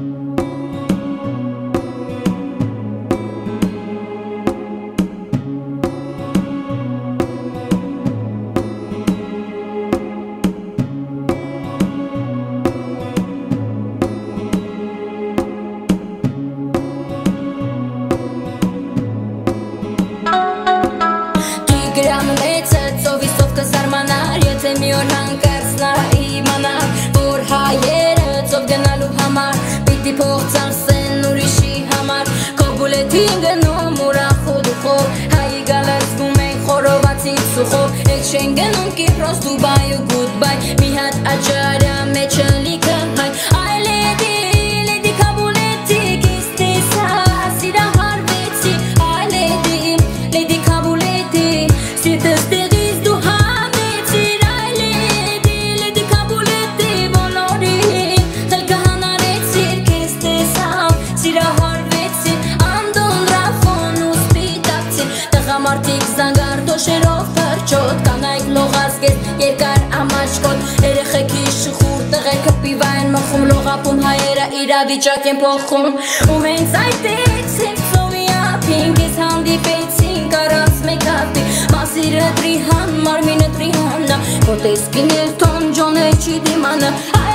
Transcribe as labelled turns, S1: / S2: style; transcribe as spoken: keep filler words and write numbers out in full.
S1: Եթե մի օր հանկարծ նա իմանար, որ հայերը ծով գնալու համար պիտի փող ծախսեն ուրիշի համար, քո բուլետին գնում ուրախ ու դուխով, հայի գալը զգում ենք խորովածի սուխով, հետ չեն գնում Կիպրոս, Դուբայ ու գուդբայ, մի հատ աճարա մեջը լիքը հայ, այ լեդի, լեդի Քաբուլետի, կիստեսա, սիրահարվեցի, այ լեդի, լեդի Քաբուլետի, սիրտս տեղից դու հանեցիր, այ լեդի, լեդի Քաբուլետի, բոլորին խելքը հանարեցիր, քեզ տեսամ, սիրահարվեցիր, անդոն ռաֆոն ու սպիտակցիր, տղամարդիկ զանգար դոշերով փրջոտ, կանայք լողազգետ, երկար ամաչկոտ, երեխեքի շխուր, տղերքը պիվա են մխում, լողապում հայերը իրավիճակ են փոխում, ու հենց այդից հենց սովիապին կեզ հանդիպեցինք առանց մեքափի, մասիրը տրիհան, մարմինը տրիհանա, որ տեսքին էլ թոն ջոն է չի դիմանա,